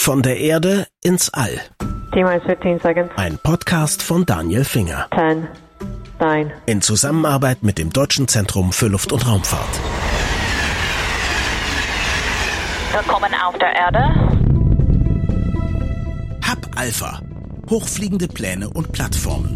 Von der Erde ins All. T-minus 15 seconds. Ein Podcast von Daniel Finger. 10, 9. In Zusammenarbeit mit dem Deutschen Zentrum für Luft- und Raumfahrt. Willkommen auf der Erde. Hub Alpha. Hochfliegende Pläne und Plattformen.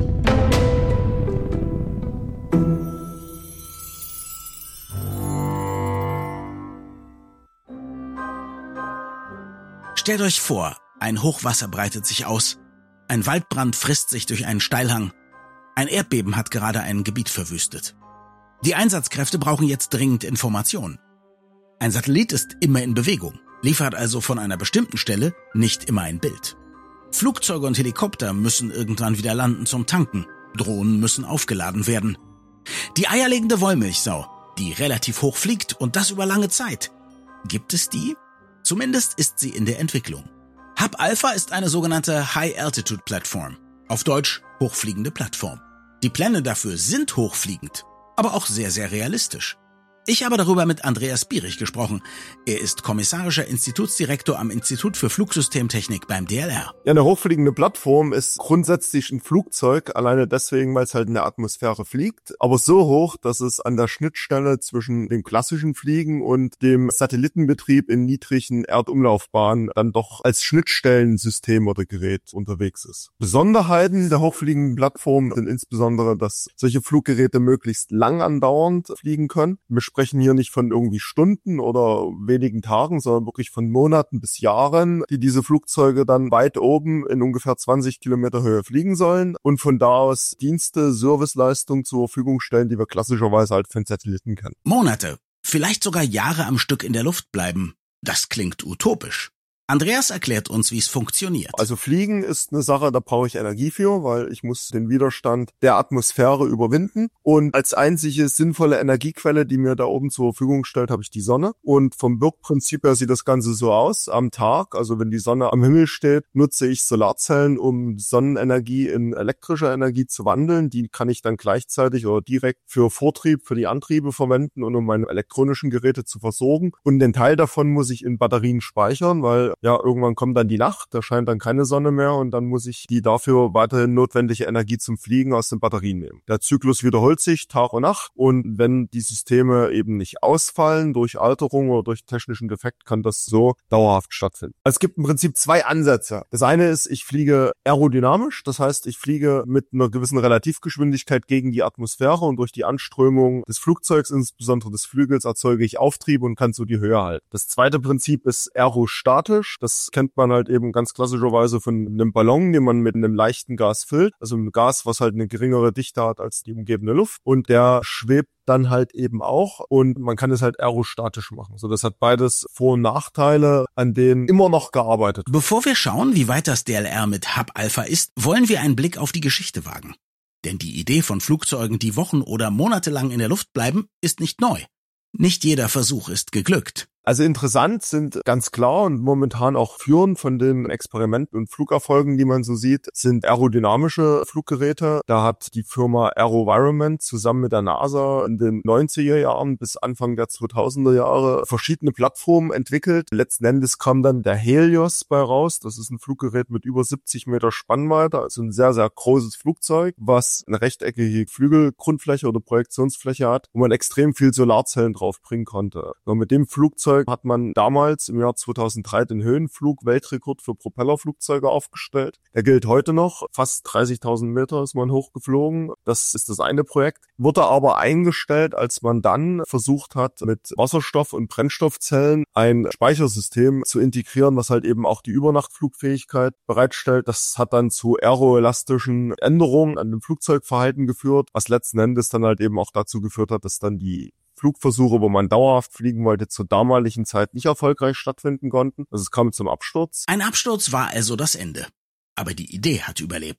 Stellt euch vor, ein Hochwasser breitet sich aus, ein Waldbrand frisst sich durch einen Steilhang, ein Erdbeben hat gerade ein Gebiet verwüstet. Die Einsatzkräfte brauchen jetzt dringend Informationen. Ein Satellit ist immer in Bewegung, liefert also von einer bestimmten Stelle nicht immer ein Bild. Flugzeuge und Helikopter müssen irgendwann wieder landen zum Tanken, Drohnen müssen aufgeladen werden. Die eierlegende Wollmilchsau, die relativ hoch fliegt und das über lange Zeit. Gibt es die? Zumindest ist sie in der Entwicklung. Hub Alpha ist eine sogenannte High-Altitude-Plattform, auf Deutsch hochfliegende Plattform. Die Pläne dafür sind hochfliegend, aber auch sehr, sehr realistisch. Ich habe darüber mit Andreas Bierich gesprochen. Er ist kommissarischer Institutsdirektor am Institut für Flugsystemtechnik beim DLR. Ja, eine hochfliegende Plattform ist grundsätzlich ein Flugzeug, alleine deswegen, weil es halt in der Atmosphäre fliegt, aber so hoch, dass es an der Schnittstelle zwischen dem klassischen Fliegen und dem Satellitenbetrieb in niedrigen Erdumlaufbahnen dann doch als Schnittstellensystem oder Gerät unterwegs ist. Besonderheiten der hochfliegenden Plattform sind insbesondere, dass solche Fluggeräte möglichst lang andauernd fliegen können. Wir sprechen hier nicht von irgendwie Stunden oder wenigen Tagen, sondern wirklich von Monaten bis Jahren, die diese Flugzeuge dann weit oben in ungefähr 20 Kilometer Höhe fliegen sollen und von da aus Dienste, Serviceleistungen zur Verfügung stellen, die wir klassischerweise halt von Satelliten kennen. Monate, vielleicht sogar Jahre am Stück in der Luft bleiben. Das klingt utopisch. Andreas erklärt uns, wie es funktioniert. Also Fliegen ist eine Sache, da brauche ich Energie für, weil ich muss den Widerstand der Atmosphäre überwinden. Und als einzige sinnvolle Energiequelle, die mir da oben zur Verfügung stellt, habe ich die Sonne. Und vom Wirkprinzip her sieht das Ganze so aus. Am Tag, also wenn die Sonne am Himmel steht, nutze ich Solarzellen, um Sonnenenergie in elektrische Energie zu wandeln. Die kann ich dann gleichzeitig oder direkt für Vortrieb, für die Antriebe verwenden und um meine elektronischen Geräte zu versorgen. Und den Teil davon muss ich in Batterien speichern, weil ja, irgendwann kommt dann die Nacht, da scheint dann keine Sonne mehr und dann muss ich die dafür weiterhin notwendige Energie zum Fliegen aus den Batterien nehmen. Der Zyklus wiederholt sich Tag und Nacht und wenn die Systeme eben nicht ausfallen durch Alterung oder durch technischen Defekt, kann das so dauerhaft stattfinden. Es gibt im Prinzip zwei Ansätze. Das eine ist, ich fliege aerodynamisch, das heißt, ich fliege mit einer gewissen Relativgeschwindigkeit gegen die Atmosphäre und durch die Anströmung des Flugzeugs, insbesondere des Flügels, erzeuge ich Auftrieb und kann so die Höhe halten. Das zweite Prinzip ist aerostatisch. Das kennt man halt eben ganz klassischerweise von einem Ballon, den man mit einem leichten Gas füllt. Also ein Gas, was halt eine geringere Dichte hat als die umgebende Luft. Und der schwebt dann halt eben auch und man kann es halt aerostatisch machen. So, das hat beides Vor- und Nachteile, an denen immer noch gearbeitet wird. Bevor wir schauen, wie weit das DLR mit Hub Alpha ist, wollen wir einen Blick auf die Geschichte wagen. Denn die Idee von Flugzeugen, die Wochen oder Monate lang in der Luft bleiben, ist nicht neu. Nicht jeder Versuch ist geglückt. Also interessant sind ganz klar und momentan auch führend von den Experimenten und Flugerfolgen, die man so sieht, sind aerodynamische Fluggeräte. Da hat die Firma AeroVironment zusammen mit der NASA in den 90er Jahren bis Anfang der 2000er Jahre verschiedene Plattformen entwickelt. Letzten Endes kam dann der Helios bei raus. Das ist ein Fluggerät mit über 70 Meter Spannweite, also ein sehr, sehr großes Flugzeug, was eine rechteckige Flügelgrundfläche oder Projektionsfläche hat, wo man extrem viel Solarzellen draufbringen konnte. Und mit dem Flugzeug hat man damals im Jahr 2003 den Höhenflug-Weltrekord für Propellerflugzeuge aufgestellt. Der gilt heute noch. Fast 30.000 Meter ist man hochgeflogen. Das ist das eine Projekt. Wurde aber eingestellt, als man dann versucht hat, mit Wasserstoff- und Brennstoffzellen ein Speichersystem zu integrieren, was halt eben auch die Übernachtflugfähigkeit bereitstellt. Das hat dann zu aeroelastischen Änderungen an dem Flugzeugverhalten geführt, was letzten Endes dann halt eben auch dazu geführt hat, dass dann die Flugversuche, wo man dauerhaft fliegen wollte, zur damaligen Zeit nicht erfolgreich stattfinden konnten. Also es kam zum Absturz. Ein Absturz war also das Ende. Aber die Idee hat überlebt.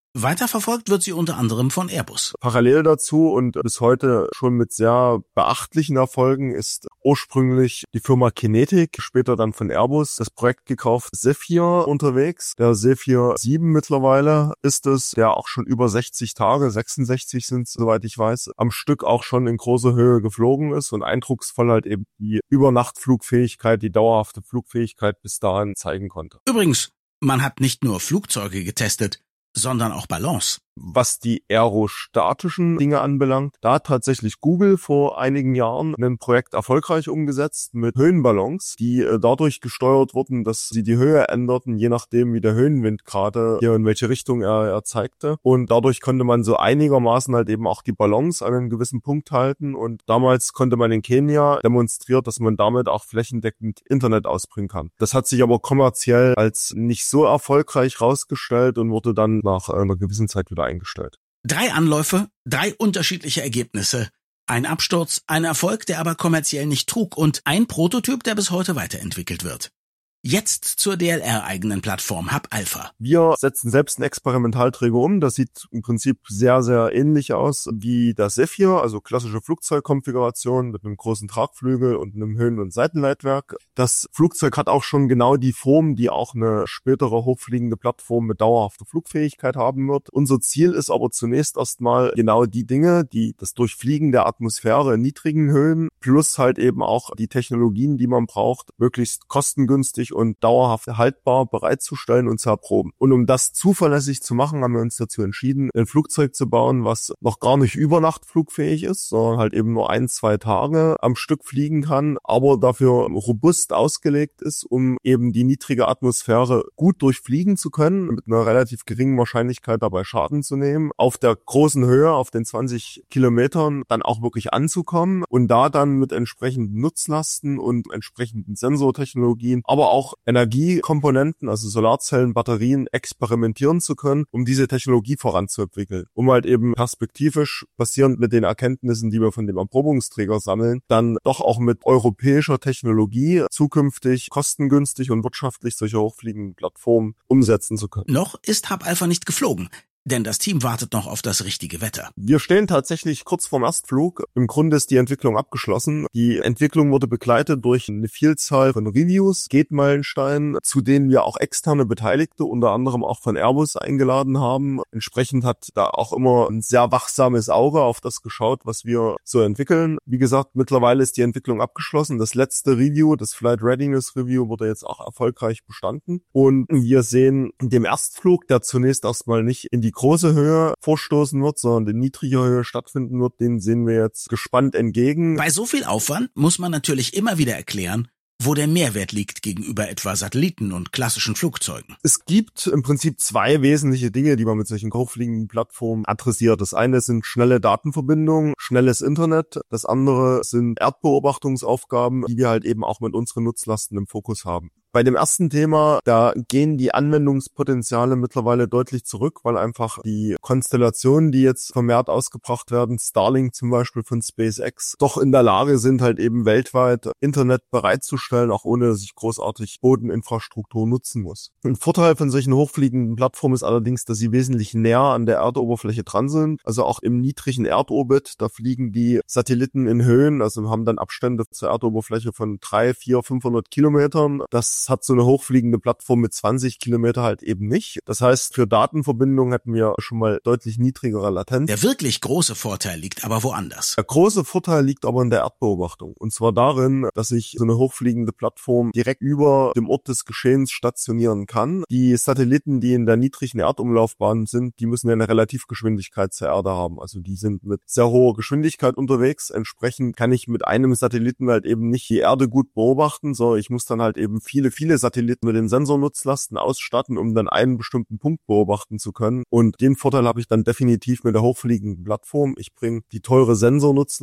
Weiterverfolgt wird sie unter anderem von Airbus. Parallel dazu und bis heute schon mit sehr beachtlichen Erfolgen ist ursprünglich die Firma Kinetic, später dann von Airbus, das Projekt gekauft Zephyr unterwegs. Der Zephyr 7 mittlerweile ist es, der auch schon über 60 Tage, 66 sind es, soweit ich weiß, am Stück auch schon in großer Höhe geflogen ist und eindrucksvoll halt eben die Übernachtflugfähigkeit, die dauerhafte Flugfähigkeit bis dahin zeigen konnte. Übrigens, man hat nicht nur Flugzeuge getestet, sondern auch Ballons. Was die aerostatischen Dinge anbelangt, da hat tatsächlich Google vor einigen Jahren ein Projekt erfolgreich umgesetzt mit Höhenballons, die dadurch gesteuert wurden, dass sie die Höhe änderten, je nachdem wie der Höhenwind gerade hier in welche Richtung er zeigte. Und dadurch konnte man so einigermaßen halt eben auch die Ballons an einen gewissen Punkt halten. Und damals konnte man in Kenia demonstriert, dass man damit auch flächendeckend Internet ausbringen kann. Das hat sich aber kommerziell als nicht so erfolgreich rausgestellt und wurde dann nach einer gewissen Zeit wieder eingestellt. 3 Anläufe, 3 unterschiedliche Ergebnisse. Ein Absturz, ein Erfolg, der aber kommerziell nicht trug und ein Prototyp, der bis heute weiterentwickelt wird. Jetzt zur DLR-eigenen Plattform Hub Alpha. Wir setzen selbst einen Experimentalträger um. Das sieht im Prinzip sehr, sehr ähnlich aus wie das Zephyr, also klassische Flugzeugkonfiguration mit einem großen Tragflügel und einem Höhen- und Seitenleitwerk. Das Flugzeug hat auch schon genau die Form, die auch eine spätere hochfliegende Plattform mit dauerhafter Flugfähigkeit haben wird. Unser Ziel ist aber zunächst erstmal genau die Dinge, die das Durchfliegen der Atmosphäre in niedrigen Höhen plus halt eben auch die Technologien, die man braucht, möglichst kostengünstig und dauerhaft haltbar bereitzustellen und zu erproben. Und um das zuverlässig zu machen, haben wir uns dazu entschieden, ein Flugzeug zu bauen, was noch gar nicht über Nacht flugfähig ist, sondern halt eben nur 1-2 Tage am Stück fliegen kann, aber dafür robust ausgelegt ist, um eben die niedrige Atmosphäre gut durchfliegen zu können, mit einer relativ geringen Wahrscheinlichkeit dabei Schaden zu nehmen, auf der großen Höhe, auf den 20 Kilometern dann auch wirklich anzukommen und da dann mit entsprechenden Nutzlasten und entsprechenden Sensortechnologien, aber auch Energiekomponenten, also Solarzellen, Batterien experimentieren zu können, um diese Technologie voranzuentwickeln, um halt eben perspektivisch, basierend mit den Erkenntnissen, die wir von dem Erprobungsträger sammeln, dann doch auch mit europäischer Technologie zukünftig kostengünstig und wirtschaftlich solche hochfliegenden Plattformen umsetzen zu können. Noch ist Hub Alpha nicht geflogen, denn das Team wartet noch auf das richtige Wetter. Wir stehen tatsächlich kurz vorm Erstflug. Im Grunde ist die Entwicklung abgeschlossen. Die Entwicklung wurde begleitet durch eine Vielzahl von Reviews, Gate-Meilensteinen, zu denen wir auch externe Beteiligte, unter anderem auch von Airbus, eingeladen haben. Entsprechend hat da auch immer ein sehr wachsames Auge auf das geschaut, was wir so entwickeln. Wie gesagt, mittlerweile ist die Entwicklung abgeschlossen. Das letzte Review, das Flight Readiness Review, wurde jetzt auch erfolgreich bestanden. Und wir sehen dem Erstflug, der zunächst erstmal nicht in die große Höhe vorstoßen wird, sondern in niedriger Höhe stattfinden wird, den sehen wir jetzt gespannt entgegen. Bei so viel Aufwand muss man natürlich immer wieder erklären, wo der Mehrwert liegt gegenüber etwa Satelliten und klassischen Flugzeugen. Es gibt im Prinzip 2 wesentliche Dinge, die man mit solchen hochfliegenden Plattformen adressiert. Das eine sind schnelle Datenverbindungen, schnelles Internet. Das andere sind Erdbeobachtungsaufgaben, die wir halt eben auch mit unseren Nutzlasten im Fokus haben. Bei dem ersten Thema, da gehen die Anwendungspotenziale mittlerweile deutlich zurück, weil einfach die Konstellationen, die jetzt vermehrt ausgebracht werden, Starlink zum Beispiel von SpaceX, doch in der Lage sind, halt eben weltweit Internet bereitzustellen, auch ohne dass ich großartig Bodeninfrastruktur nutzen muss. Ein Vorteil von solchen hochfliegenden Plattformen ist allerdings, dass sie wesentlich näher an der Erdoberfläche dran sind. Also auch im niedrigen Erdorbit, da fliegen die Satelliten in Höhen, also haben dann Abstände zur Erdoberfläche von 300, 400, 500 Kilometern. Das hat so eine hochfliegende Plattform mit 20 Kilometer halt eben nicht. Das heißt, für Datenverbindungen hätten wir schon mal deutlich niedrigere Latenz. Der wirklich große Vorteil liegt aber woanders. Der große Vorteil liegt aber in der Erdbeobachtung. Und zwar darin, dass ich so eine hochfliegende Plattform direkt über dem Ort des Geschehens stationieren kann. Die Satelliten, die in der niedrigen Erdumlaufbahn sind, die müssen ja eine Relativgeschwindigkeit zur Erde haben. Also die sind mit sehr hoher Geschwindigkeit unterwegs. Entsprechend kann ich mit einem Satelliten halt eben nicht die Erde gut beobachten, sondern ich muss dann halt eben viele Satelliten mit den Sensornutzlasten ausstatten, um dann einen bestimmten Punkt beobachten zu können. Und den Vorteil habe ich dann definitiv mit der hochfliegenden Plattform. Ich bringe die teure Sensornutzlast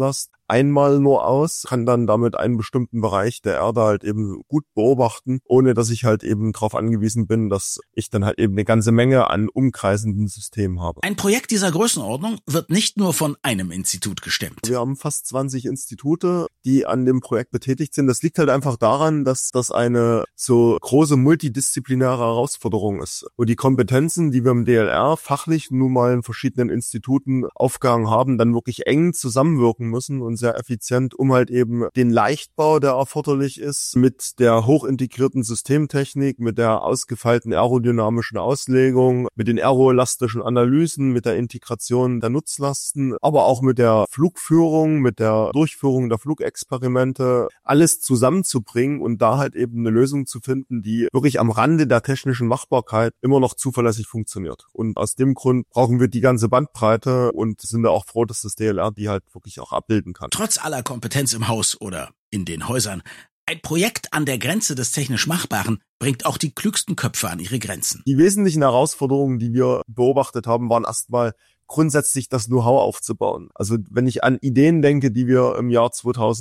einmal nur aus, kann dann damit einen bestimmten Bereich der Erde halt eben gut beobachten, ohne dass ich halt eben darauf angewiesen bin, dass ich dann halt eben eine ganze Menge an umkreisenden Systemen habe. Ein Projekt dieser Größenordnung wird nicht nur von einem Institut gestemmt. Wir haben fast 20 Institute, die an dem Projekt betätigt sind. Das liegt halt einfach daran, dass das eine so große multidisziplinäre Herausforderung ist. Und die Kompetenzen, die wir im DLR fachlich nun mal in verschiedenen Instituten aufgehangen haben, dann wirklich eng zusammenwirken müssen und sehr effizient, um halt eben den Leichtbau, der erforderlich ist, mit der hochintegrierten Systemtechnik, mit der ausgefeilten aerodynamischen Auslegung, mit den aeroelastischen Analysen, mit der Integration der Nutzlasten, aber auch mit der Flugführung, mit der Durchführung der Flugexperimente, alles zusammenzubringen und da halt eben eine Lösung zu finden, die wirklich am Rande der technischen Machbarkeit immer noch zuverlässig funktioniert. Und aus dem Grund brauchen wir die ganze Bandbreite und sind da auch froh, dass das DLR die halt wirklich auch abbilden kann. Trotz aller Kompetenz im Haus oder in den Häusern, ein Projekt an der Grenze des technisch Machbaren bringt auch die klügsten Köpfe an ihre Grenzen. Die wesentlichen Herausforderungen, die wir beobachtet haben, waren erstmal grundsätzlich das Know-how aufzubauen. Also wenn ich an Ideen denke, die wir im Jahr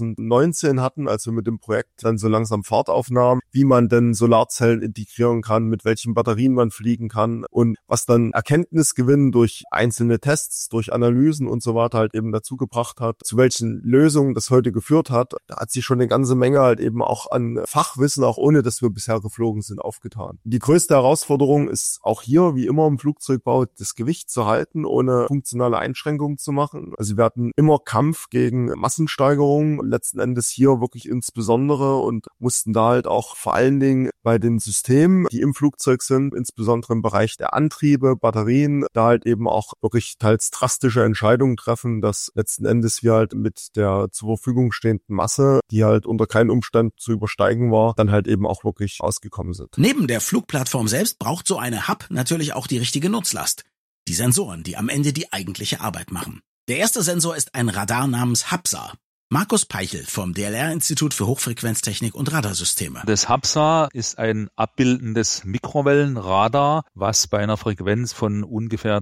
2019 hatten, als wir mit dem Projekt dann so langsam Fahrt aufnahmen, wie man denn Solarzellen integrieren kann, mit welchen Batterien man fliegen kann und was dann Erkenntnisgewinn durch einzelne Tests, durch Analysen und so weiter halt eben dazu gebracht hat, zu welchen Lösungen das heute geführt hat, da hat sich schon eine ganze Menge halt eben auch an Fachwissen, auch ohne dass wir bisher geflogen sind, aufgetan. Die größte Herausforderung ist auch hier, wie immer im Flugzeugbau, das Gewicht zu halten, ohne funktionale Einschränkungen zu machen. Also wir hatten immer Kampf gegen Massensteigerungen, letzten Endes hier wirklich insbesondere und mussten da halt auch vor allen Dingen bei den Systemen, die im Flugzeug sind, insbesondere im Bereich der Antriebe, Batterien, da halt eben auch wirklich teils drastische Entscheidungen treffen, dass letzten Endes wir halt mit der zur Verfügung stehenden Masse, die halt unter keinen Umständen zu übersteigen war, dann halt eben auch wirklich ausgekommen sind. Neben der Flugplattform selbst braucht so eine Hub natürlich auch die richtige Nutzlast. Die Sensoren, die am Ende die eigentliche Arbeit machen. Der erste Sensor ist ein Radar namens HAPSA. Markus Peichel vom DLR-Institut für Hochfrequenztechnik und Radarsysteme. Das HAPSA ist ein abbildendes Mikrowellenradar, was bei einer Frequenz von ungefähr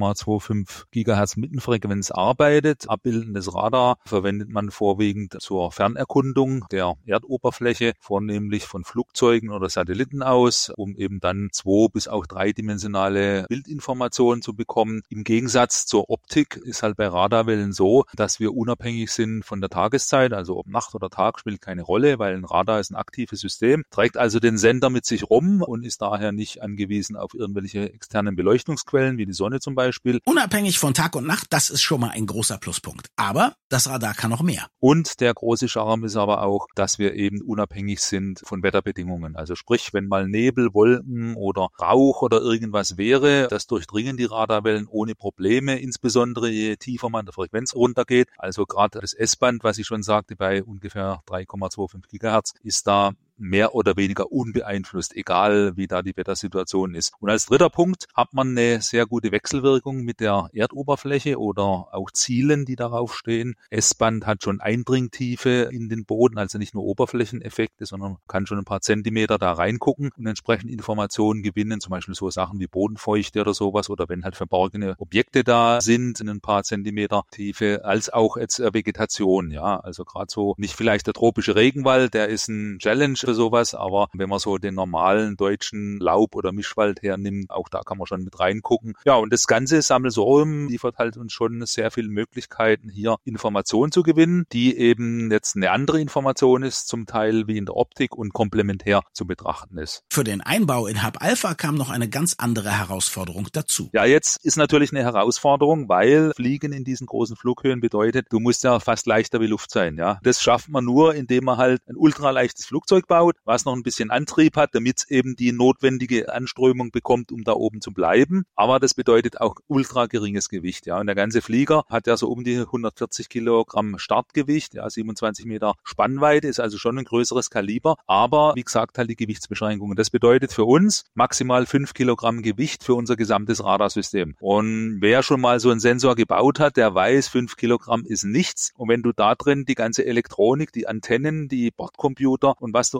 3,25 Gigahertz Mittenfrequenz arbeitet. Abbildendes Radar verwendet man vorwiegend zur Fernerkundung der Erdoberfläche, vornehmlich von Flugzeugen oder Satelliten aus, um eben dann 2- bis auch 3-dimensionale Bildinformationen zu bekommen. Im Gegensatz zur Optik ist halt bei Radarwellen so, dass wir unabhängig sind von der Tageszeit, also ob Nacht oder Tag spielt keine Rolle, weil ein Radar ist ein aktives System, trägt also den Sender mit sich rum und ist daher nicht angewiesen auf irgendwelche externen Beleuchtungsquellen, wie die Sonne zum Beispiel. Unabhängig von Tag und Nacht, das ist schon mal ein großer Pluspunkt. Aber das Radar kann noch mehr. Und der große Charme ist aber auch, dass wir eben unabhängig sind von Wetterbedingungen. Also sprich, wenn mal Nebel, Wolken oder Rauch oder irgendwas wäre, das durchdringen die Radarwellen ohne Probleme, insbesondere je tiefer man der Frequenz runtergeht. Also gerade das S-Band, was ich schon sagte, bei ungefähr 3,25 Gigahertz, ist da mehr oder weniger unbeeinflusst, egal wie da die Wettersituation ist. Und als dritter Punkt hat man eine sehr gute Wechselwirkung mit der Erdoberfläche oder auch Zielen, die darauf stehen. S-Band hat schon Eindringtiefe in den Boden, also nicht nur Oberflächeneffekte, sondern kann schon ein paar Zentimeter da reingucken und entsprechend Informationen gewinnen, zum Beispiel so Sachen wie Bodenfeuchte oder sowas, oder wenn halt verborgene Objekte da sind in ein paar Zentimeter Tiefe, als auch jetzt Vegetation, ja, also gerade so nicht vielleicht der tropische Regenwald, der ist ein Challenge für sowas, aber wenn man so den normalen deutschen Laub- oder Mischwald hernimmt, auch da kann man schon mit reingucken. Ja, und das ganze Sammelsurium liefert halt uns schon sehr viele Möglichkeiten, hier Informationen zu gewinnen, die eben jetzt eine andere Information ist, zum Teil wie in der Optik und komplementär zu betrachten ist. Für den Einbau in Hub Alpha kam noch eine ganz andere Herausforderung dazu. Ja, jetzt ist natürlich eine Herausforderung, weil Fliegen in diesen großen Flughöhen bedeutet, du musst ja fast leichter wie Luft sein, ja. Das schafft man nur, indem man halt ein ultraleichtes Flugzeug baut, was noch ein bisschen Antrieb hat, damit es eben die notwendige Anströmung bekommt, um da oben zu bleiben. Aber das bedeutet auch ultra geringes Gewicht, ja. Und der ganze Flieger hat ja so um die 140 Kilogramm Startgewicht, ja, 27 Meter Spannweite, ist also schon ein größeres Kaliber. Aber wie gesagt, halt die Gewichtsbeschränkungen. Das bedeutet für uns maximal 5 Kilogramm Gewicht für unser gesamtes Radarsystem. Und wer schon mal so einen Sensor gebaut hat, der weiß, 5 Kilogramm ist nichts. Und wenn du da drin die ganze Elektronik, die Antennen, die Bordcomputer und was du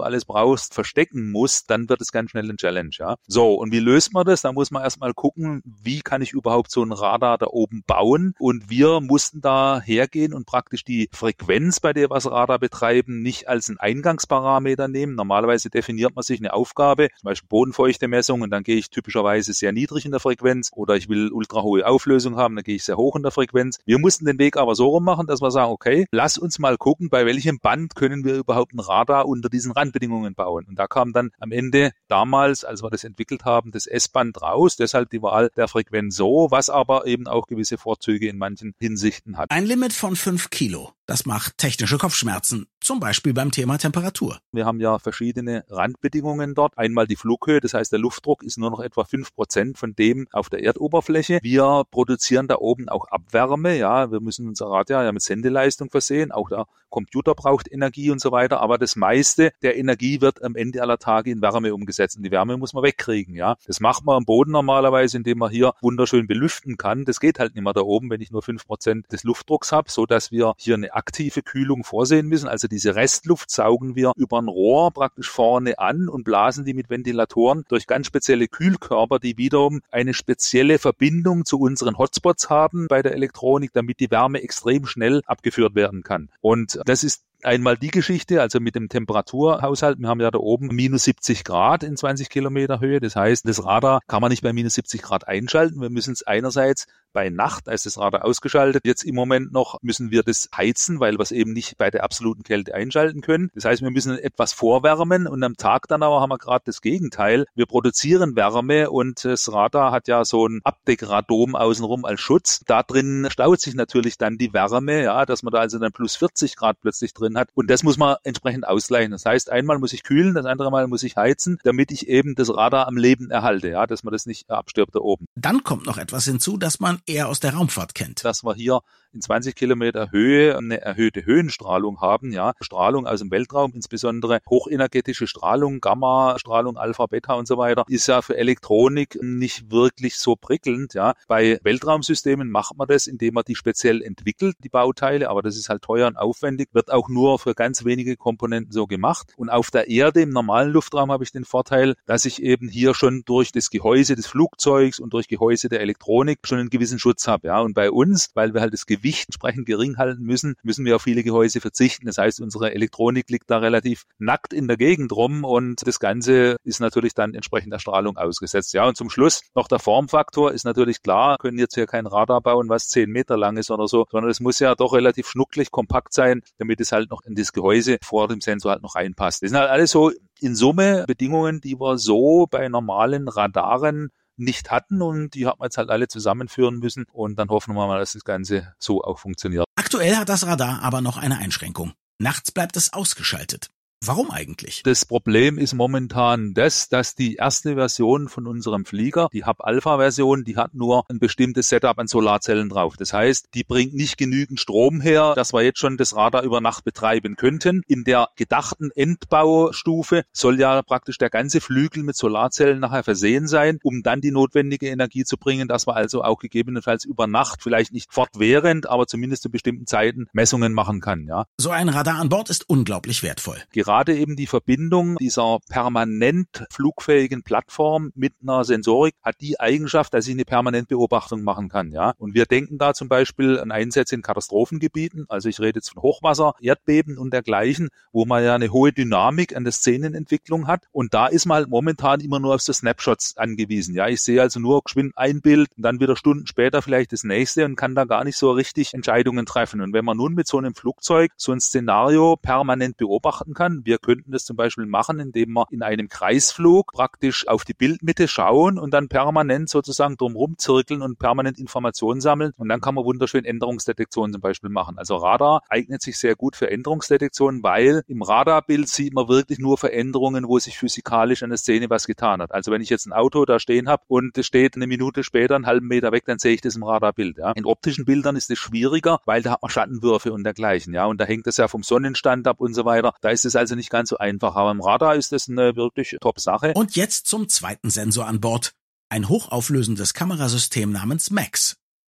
alles brauchst, verstecken musst, dann wird es ganz schnell ein Challenge, ja. So, und wie löst man das? Da muss man erstmal gucken, wie kann ich überhaupt so ein Radar da oben bauen? Und wir mussten da hergehen und praktisch die Frequenz, bei der wir das Radar betreiben, nicht als einen Eingangsparameter nehmen. Normalerweise definiert man sich eine Aufgabe, zum Beispiel Bodenfeuchtemessung, und dann gehe ich typischerweise sehr niedrig in der Frequenz, oder ich will ultra hohe Auflösung haben, dann gehe ich sehr hoch in der Frequenz. Wir mussten den Weg aber so rum machen, dass wir sagen, okay, lass uns mal gucken, bei welchem Band können wir überhaupt ein Radar unter diesen Randbedingungen bauen. Und da kam dann am Ende damals, als wir das entwickelt haben, das S-Band raus, deshalb die Wahl der Frequenz so, was aber eben auch gewisse Vorzüge in manchen Hinsichten hat. Ein Limit von 5 Kilo. Das macht technische Kopfschmerzen, zum Beispiel beim Thema Temperatur. Wir haben ja verschiedene Randbedingungen dort. Einmal die Flughöhe, das heißt der Luftdruck ist nur noch etwa 5% von dem auf der Erdoberfläche. Wir produzieren da oben auch Abwärme, ja, wir müssen unser Radar ja mit Sendeleistung versehen, auch der Computer braucht Energie und so weiter, aber das meiste der Energie wird am Ende aller Tage in Wärme umgesetzt und die Wärme muss man wegkriegen, ja. Das macht man am Boden normalerweise, indem man hier wunderschön belüften kann. Das geht halt nicht mehr da oben, wenn ich nur 5% des Luftdrucks habe, so dass wir hier eine aktive Kühlung vorsehen müssen. Also diese Restluft saugen wir über ein Rohr praktisch vorne an und blasen die mit Ventilatoren durch ganz spezielle Kühlkörper, die wiederum eine spezielle Verbindung zu unseren Hotspots haben bei der Elektronik, damit die Wärme extrem schnell abgeführt werden kann. Und das ist einmal die Geschichte, also mit dem Temperaturhaushalt. Wir haben ja da oben minus 70 Grad in 20 Kilometer Höhe. Das heißt, das Radar kann man nicht bei minus 70 Grad einschalten. Wir müssen es einerseits bei Nacht, da ist das Radar ausgeschaltet. Jetzt im Moment noch müssen wir das heizen, weil wir es eben nicht bei der absoluten Kälte einschalten können. Das heißt, wir müssen etwas vorwärmen und am Tag dann aber haben wir gerade das Gegenteil. Wir produzieren Wärme und das Radar hat ja so ein Abdeckradom außenrum als Schutz. Da drin staut sich natürlich dann die Wärme, ja, dass man da also dann plus 40 Grad plötzlich drin hat. Und das muss man entsprechend ausgleichen. Das heißt, einmal muss ich kühlen, das andere Mal muss ich heizen, damit ich eben das Radar am Leben erhalte, ja, dass man das nicht abstirbt da oben. Dann kommt noch etwas hinzu, das man eher aus der Raumfahrt kennt. Dass wir hier in 20 Kilometer Höhe eine erhöhte Höhenstrahlung haben, ja, Strahlung aus dem Weltraum, insbesondere hochenergetische Strahlung, Gamma-Strahlung, Alpha, Beta und so weiter, ist ja für Elektronik nicht wirklich so prickelnd, ja. Bei Weltraumsystemen macht man das, indem man die speziell entwickelt, die Bauteile, aber das ist halt teuer und aufwendig, wird auch nur für ganz wenige Komponenten so gemacht. Und auf der Erde, im normalen Luftraum, habe ich den Vorteil, dass ich eben hier schon durch das Gehäuse des Flugzeugs und durch Gehäuse der Elektronik schon einen gewissen Schutz habe, ja. Und bei uns, weil wir halt das Gewicht entsprechend gering halten müssen wir auf viele Gehäuse verzichten. Das heißt, unsere Elektronik liegt da relativ nackt in der Gegend rum und das Ganze ist natürlich dann entsprechend der Strahlung ausgesetzt. Ja, und zum Schluss noch der Formfaktor ist natürlich klar, wir können jetzt hier kein Radar bauen, was 10 Meter lang ist oder so, sondern es muss ja doch relativ schnucklig, kompakt sein, damit es halt noch in das Gehäuse vor dem Sensor halt noch reinpasst. Das sind halt alles so in Summe Bedingungen, die wir so bei normalen Radaren nicht hatten und die hat man jetzt halt alle zusammenführen müssen und dann hoffen wir mal, dass das Ganze so auch funktioniert. Aktuell hat das Radar aber noch eine Einschränkung. Nachts bleibt es ausgeschaltet. Warum eigentlich? Das Problem ist momentan das, dass die erste Version von unserem Flieger, die Hub-Alpha-Version, die hat nur ein bestimmtes Setup an Solarzellen drauf. Das heißt, die bringt nicht genügend Strom her, dass wir jetzt schon das Radar über Nacht betreiben könnten. In der gedachten Endbaustufe soll ja praktisch der ganze Flügel mit Solarzellen nachher versehen sein, um dann die notwendige Energie zu bringen, dass wir also auch gegebenenfalls über Nacht, vielleicht nicht fortwährend, aber zumindest zu bestimmten Zeiten Messungen machen kann. Ja. So ein Radar an Bord ist unglaublich wertvoll. Gerade eben die Verbindung dieser permanent flugfähigen Plattform mit einer Sensorik hat die Eigenschaft, dass ich eine Permanentbeobachtung machen kann. Ja. Und wir denken da zum Beispiel an Einsätze in Katastrophengebieten, also ich rede jetzt von Hochwasser, Erdbeben und dergleichen, wo man ja eine hohe Dynamik an der Szenenentwicklung hat. Und da ist man halt momentan immer nur auf so Snapshots angewiesen. Ja. Ich sehe also nur geschwind ein Bild und dann wieder Stunden später vielleicht das nächste und kann da gar nicht so richtig Entscheidungen treffen. Und wenn man nun mit so einem Flugzeug so ein Szenario permanent beobachten kann, wir könnten das zum Beispiel machen, indem wir in einem Kreisflug praktisch auf die Bildmitte schauen und dann permanent sozusagen drumherum zirkeln und permanent Informationen sammeln. Und dann kann man wunderschön Änderungsdetektionen zum Beispiel machen. Also Radar eignet sich sehr gut für Änderungsdetektionen, weil im Radarbild sieht man wirklich nur Veränderungen, wo sich physikalisch an der Szene was getan hat. Also wenn ich jetzt ein Auto da stehen habe und es steht eine Minute später einen halben Meter weg, dann sehe ich das im Radarbild. Ja. In optischen Bildern ist es schwieriger, weil da hat man Schattenwürfe und dergleichen. Ja. Und da hängt das ja vom Sonnenstand ab und so weiter. Da ist es also nicht ganz so einfach, aber im Radar ist das eine wirklich Top-Sache. Und jetzt zum zweiten Sensor an Bord. Ein hochauflösendes Kamerasystem namens MAX.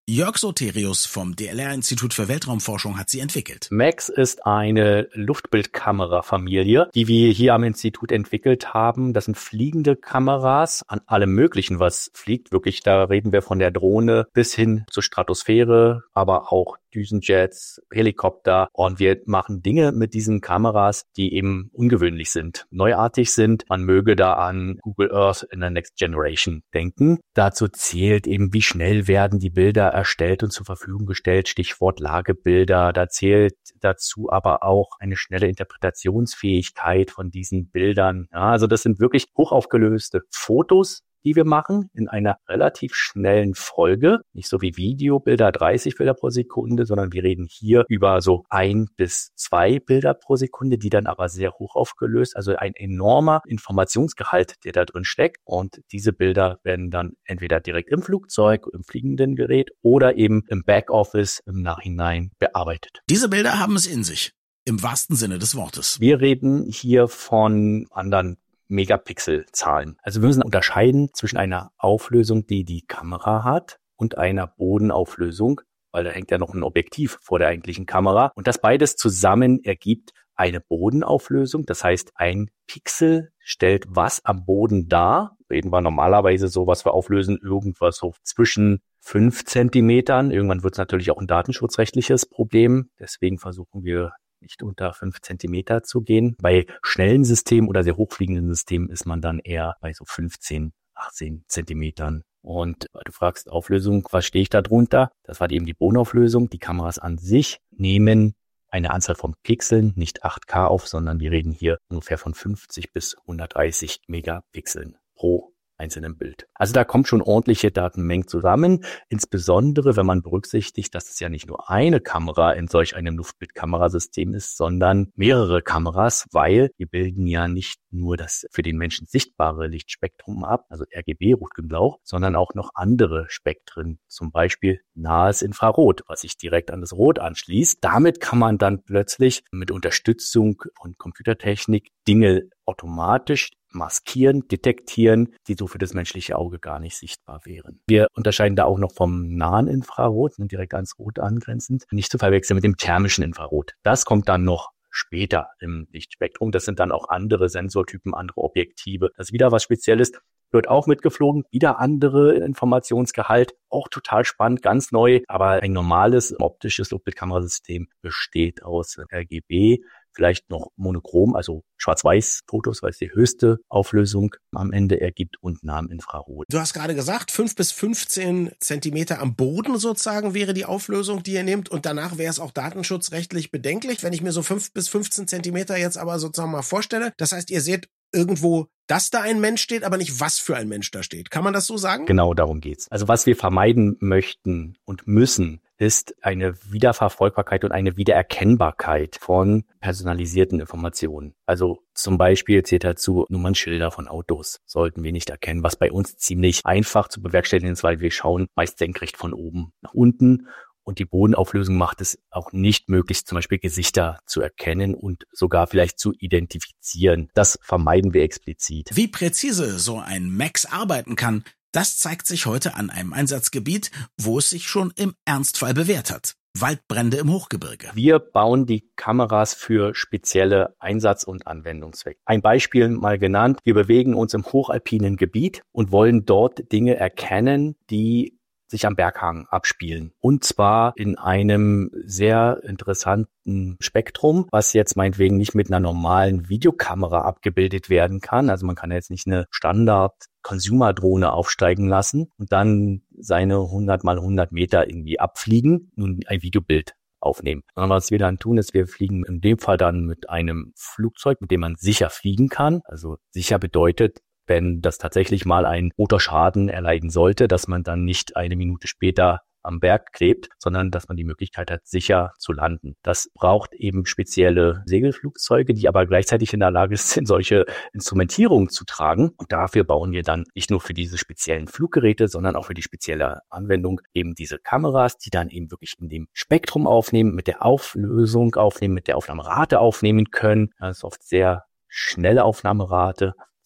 Jörg Soterius vom DLR-Institut für Weltraumforschung hat sie entwickelt. MAX ist eine Luftbildkamerafamilie, die wir hier am Institut entwickelt haben. Das sind fliegende Kameras an allem Möglichen, was fliegt. Wirklich, da reden wir von der Drohne bis hin zur Stratosphäre, aber auch Düsenjets, Helikopter. Und wir machen Dinge mit diesen Kameras, die eben ungewöhnlich sind, neuartig sind. Man möge da an Google Earth in der Next Generation denken. Dazu zählt eben, wie schnell werden die Bilder erstellt und zur Verfügung gestellt. Stichwort Lagebilder. Da zählt dazu aber auch eine schnelle Interpretationsfähigkeit von diesen Bildern. Ja, also das sind wirklich hochaufgelöste Fotos, die wir machen in einer relativ schnellen Folge. Nicht so wie Videobilder, 30 Bilder pro Sekunde, sondern wir reden hier über so 1 bis 2 Bilder pro Sekunde, die dann aber sehr hoch aufgelöst, also ein enormer Informationsgehalt, der da drin steckt. Und diese Bilder werden dann entweder direkt im Flugzeug, im fliegenden Gerät oder eben im Backoffice im Nachhinein bearbeitet. Diese Bilder haben es in sich, im wahrsten Sinne des Wortes. Wir reden hier von anderen Megapixelzahlen. Also wir müssen unterscheiden zwischen einer Auflösung, die die Kamera hat, und einer Bodenauflösung, weil da hängt ja noch ein Objektiv vor der eigentlichen Kamera. Und das beides zusammen ergibt eine Bodenauflösung. Das heißt, ein Pixel stellt was am Boden dar. Reden wir normalerweise so, was wir auflösen, irgendwas so zwischen 5 Zentimetern. Irgendwann wird es natürlich auch ein datenschutzrechtliches Problem. Deswegen versuchen wir nicht unter 5 Zentimeter zu gehen. Bei schnellen Systemen oder sehr hochfliegenden Systemen ist man dann eher bei so 15, 18 Zentimetern. Und du fragst Auflösung, was stehe ich da drunter? Das war eben die Bodenauflösung. Die Kameras an sich nehmen eine Anzahl von Pixeln, nicht 8K auf, sondern wir reden hier ungefähr von 50 bis 130 Megapixeln pro einzelnen Bild. Also da kommt schon ordentliche Datenmengen zusammen, insbesondere wenn man berücksichtigt, dass es ja nicht nur eine Kamera in solch einem Luftbildkamerasystem ist, sondern mehrere Kameras, weil wir bilden ja nicht nur das für den Menschen sichtbare Lichtspektrum ab, also RGB, Rot und Blau, sondern auch noch andere Spektren, zum Beispiel nahes Infrarot, was sich direkt an das Rot anschließt. Damit kann man dann plötzlich mit Unterstützung von Computertechnik Dinge automatisch maskieren, detektieren, die so für das menschliche Auge gar nicht sichtbar wären. Wir unterscheiden da auch noch vom nahen Infrarot, direkt ans Rot angrenzend, nicht zu verwechseln mit dem thermischen Infrarot. Das kommt dann noch später im Lichtspektrum. Das sind dann auch andere Sensortypen, andere Objektive. Das ist wieder was Spezielles, wird auch mitgeflogen, wieder andere Informationsgehalt, auch total spannend, ganz neu, aber ein normales optisches Luftbildkamerasystem besteht aus RGB, vielleicht noch monochrom, also Schwarz-Weiß-Fotos, weil es die höchste Auflösung am Ende ergibt, und nahem Infrarot. Du hast gerade gesagt, 5 bis 15 Zentimeter am Boden sozusagen wäre die Auflösung, die ihr nehmt, und danach wäre es auch datenschutzrechtlich bedenklich, wenn ich mir so 5 bis 15 Zentimeter jetzt aber sozusagen mal vorstelle. Das heißt, ihr seht irgendwo, dass da ein Mensch steht, aber nicht, was für ein Mensch da steht. Kann man das so sagen? Genau, darum geht's. Also was wir vermeiden möchten und müssen, ist eine Wiederverfolgbarkeit und eine Wiedererkennbarkeit von personalisierten Informationen. Also zum Beispiel zählt dazu Nummernschilder von Autos. Sollten wir nicht erkennen, was bei uns ziemlich einfach zu bewerkstelligen ist, weil wir schauen meist senkrecht von oben nach unten. Und die Bodenauflösung macht es auch nicht möglich, zum Beispiel Gesichter zu erkennen und sogar vielleicht zu identifizieren. Das vermeiden wir explizit. Wie präzise so ein MAX arbeiten kann, das zeigt sich heute an einem Einsatzgebiet, wo es sich schon im Ernstfall bewährt hat. Waldbrände im Hochgebirge. Wir bauen die Kameras für spezielle Einsatz- und Anwendungszwecke. Ein Beispiel mal genannt. Wir bewegen uns im hochalpinen Gebiet und wollen dort Dinge erkennen, die sich am Berghang abspielen. Und zwar in einem sehr interessanten Spektrum, was jetzt meinetwegen nicht mit einer normalen Videokamera abgebildet werden kann. Also man kann jetzt nicht eine Standard-Consumer-Drohne aufsteigen lassen und dann seine 100 mal 100 Meter irgendwie abfliegen, nun ein Videobild aufnehmen. Sondern was wir dann tun, ist, wir fliegen in dem Fall dann mit einem Flugzeug, mit dem man sicher fliegen kann. Also sicher bedeutet, wenn das tatsächlich mal ein Motorschaden erleiden sollte, dass man dann nicht eine Minute später am Berg klebt, sondern dass man die Möglichkeit hat, sicher zu landen. Das braucht eben spezielle Segelflugzeuge, die aber gleichzeitig in der Lage sind, solche Instrumentierungen zu tragen. Und dafür bauen wir dann nicht nur für diese speziellen Fluggeräte, sondern auch für die spezielle Anwendung eben diese Kameras, die dann eben wirklich in dem Spektrum aufnehmen, mit der Auflösung aufnehmen, mit der Aufnahmerate aufnehmen können. Das ist oft sehr schnelle Aufnahmerate.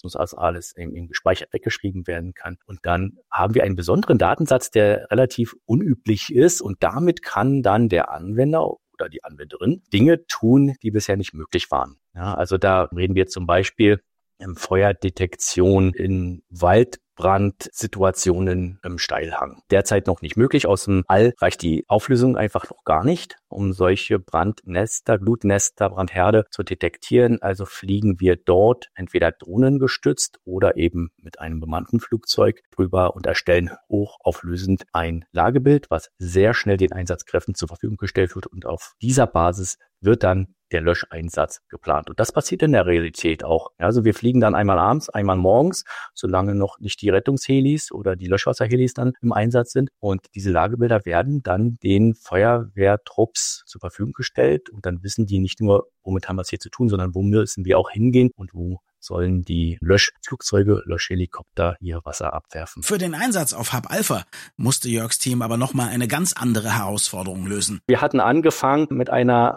muss also alles im gespeichert weggeschrieben werden kann. Und dann haben wir einen besonderen Datensatz, der relativ unüblich ist. Und damit kann dann der Anwender oder die Anwenderin Dinge tun, die bisher nicht möglich waren. Ja, also da reden wir zum Beispiel Feuerdetektion in Waldbrandsituationen im Steilhang. Derzeit noch nicht möglich. Aus dem All reicht die Auflösung einfach noch gar nicht, um solche Brandnester, Glutnester, Brandherde zu detektieren. Also fliegen wir dort entweder drohnengestützt oder eben mit einem bemannten Flugzeug drüber und erstellen hochauflösend ein Lagebild, was sehr schnell den Einsatzkräften zur Verfügung gestellt wird. Und auf dieser Basis wird dann der Löscheinsatz geplant. Und das passiert in der Realität auch. Also wir fliegen dann einmal abends, einmal morgens, solange noch nicht die Rettungshelis oder die Löschwasserhelis dann im Einsatz sind. Und diese Lagebilder werden dann den Feuerwehrtrupps zur Verfügung gestellt. Und dann wissen die nicht nur, womit haben wir es hier zu tun, sondern wo müssen wir auch hingehen und wo sollen die Löschflugzeuge, Löschhelikopter ihr Wasser abwerfen. Für den Einsatz auf Hub Alpha musste Jörgs Team aber nochmal eine ganz andere Herausforderung lösen. Wir hatten angefangen mit einer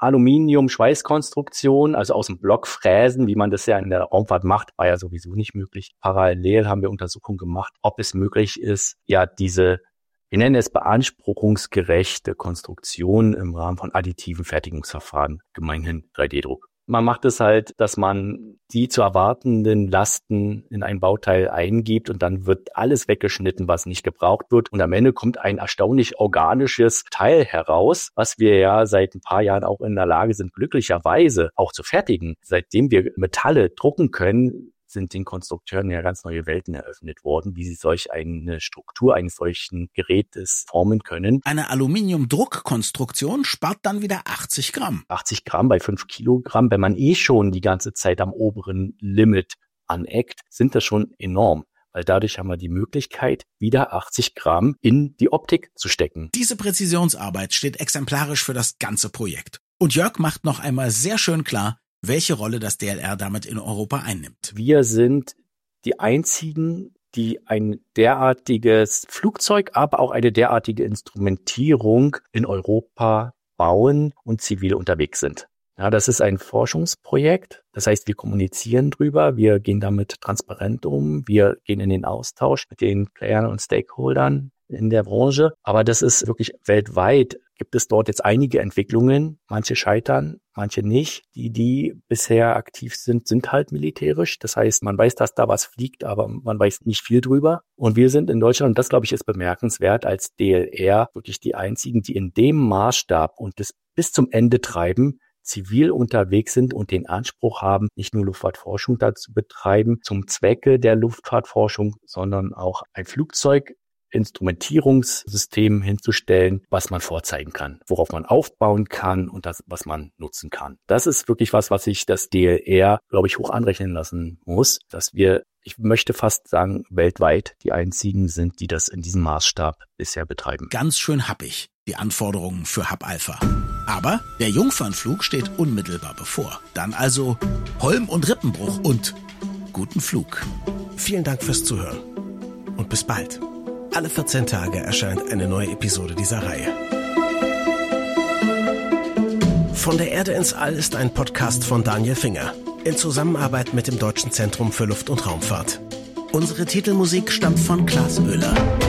Aluminium-Schweißkonstruktion, also aus dem Block fräsen, wie man das ja in der Raumfahrt macht, war ja sowieso nicht möglich. Parallel haben wir Untersuchungen gemacht, ob es möglich ist, ja diese, wir nennen es beanspruchungsgerechte Konstruktion im Rahmen von additiven Fertigungsverfahren, gemeinhin 3D-Druck. Man macht es halt, dass man die zu erwartenden Lasten in ein Bauteil eingibt und dann wird alles weggeschnitten, was nicht gebraucht wird. Und am Ende kommt ein erstaunlich organisches Teil heraus, was wir ja seit ein paar Jahren auch in der Lage sind, glücklicherweise auch zu fertigen. Seitdem wir Metalle drucken können, sind den Konstrukteuren ja ganz neue Welten eröffnet worden, wie sie solch eine Struktur eines solchen Gerätes formen können. Eine Aluminiumdruckkonstruktion spart dann wieder 80 Gramm. 80 Gramm bei 5 Kilogramm, wenn man schon die ganze Zeit am oberen Limit aneckt, sind das schon enorm. Weil dadurch haben wir die Möglichkeit, wieder 80 Gramm in die Optik zu stecken. Diese Präzisionsarbeit steht exemplarisch für das ganze Projekt. Und Jörg macht noch einmal sehr schön klar, welche Rolle das DLR damit in Europa einnimmt. Wir sind die einzigen, die ein derartiges Flugzeug, aber auch eine derartige Instrumentierung in Europa bauen und zivil unterwegs sind. Ja, das ist ein Forschungsprojekt. Das heißt, wir kommunizieren drüber, wir gehen damit transparent um, wir gehen in den Austausch mit den Playern und Stakeholdern in der Branche. Aber das ist wirklich weltweit, gibt es dort jetzt einige Entwicklungen. Manche scheitern, manche nicht. Die bisher aktiv sind, sind halt militärisch. Das heißt, man weiß, dass da was fliegt, aber man weiß nicht viel drüber. Und wir sind in Deutschland, und das, glaube ich, ist bemerkenswert, als DLR wirklich die einzigen, die in dem Maßstab und das bis zum Ende treiben, zivil unterwegs sind und den Anspruch haben, nicht nur Luftfahrtforschung dazu betreiben, zum Zwecke der Luftfahrtforschung, sondern auch ein Flugzeuginstrumentierungssystem hinzustellen, was man vorzeigen kann, worauf man aufbauen kann und das, was man nutzen kann. Das ist wirklich was sich das DLR, glaube ich, hoch anrechnen lassen muss, dass wir, ich möchte fast sagen, weltweit die einzigen sind, die das in diesem Maßstab bisher betreiben. Ganz schön happig, die Anforderungen für Hub Alpha. Aber der Jungfernflug steht unmittelbar bevor. Dann also Holm- und Rippenbruch und guten Flug. Vielen Dank fürs Zuhören und bis bald. Alle 14 Tage erscheint eine neue Episode dieser Reihe. Von der Erde ins All ist ein Podcast von Daniel Finger in Zusammenarbeit mit dem Deutschen Zentrum für Luft- und Raumfahrt. Unsere Titelmusik stammt von Klaas Oehler.